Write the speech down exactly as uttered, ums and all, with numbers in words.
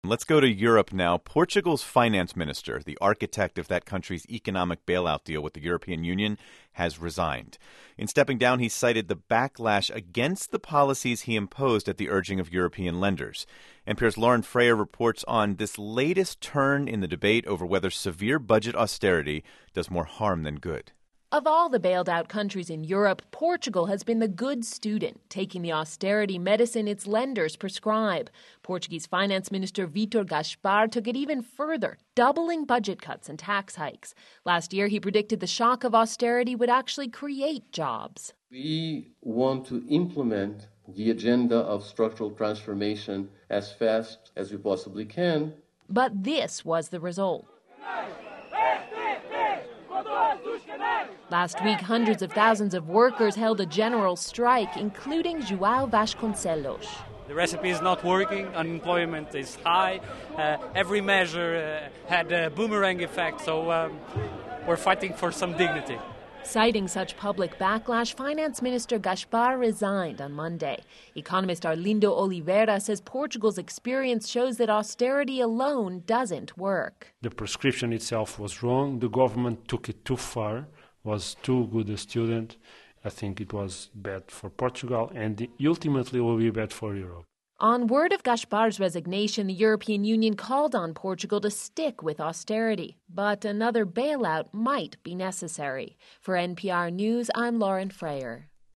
Let's go to Europe now. Portugal's finance minister, the architect of that country's economic bailout deal with the European Union, has resigned. In stepping down, he cited the backlash against the policies he imposed at the urging of European lenders. N P R's Lauren Freyer reports on this latest turn in the debate over whether severe budget austerity does more harm than good. Of all the bailed-out countries in Europe, Portugal has been the good student, taking the austerity medicine its lenders prescribe. Portuguese Finance Minister Vítor Gaspar took it even further, doubling budget cuts and tax hikes. Last year, he predicted the shock of austerity would actually create jobs. We want to implement the agenda of structural transformation as fast as we possibly can. But this was the result. Last week, hundreds of thousands of workers held a general strike, including João Vasconcelos. The recipe is not working, unemployment is high, uh, every measure uh, had a boomerang effect, so um, we're fighting for some dignity. Citing such public backlash, Finance Minister Gaspar resigned on Monday. Economist Arlindo Oliveira says Portugal's experience shows that austerity alone doesn't work. The prescription itself was wrong. The government took it too far, was too good a student. I think it was bad for Portugal and ultimately will be bad for Europe. On word of Gaspar's resignation, the European Union called on Portugal to stick with austerity. But another bailout might be necessary. For N P R News, I'm Lauren Freyer.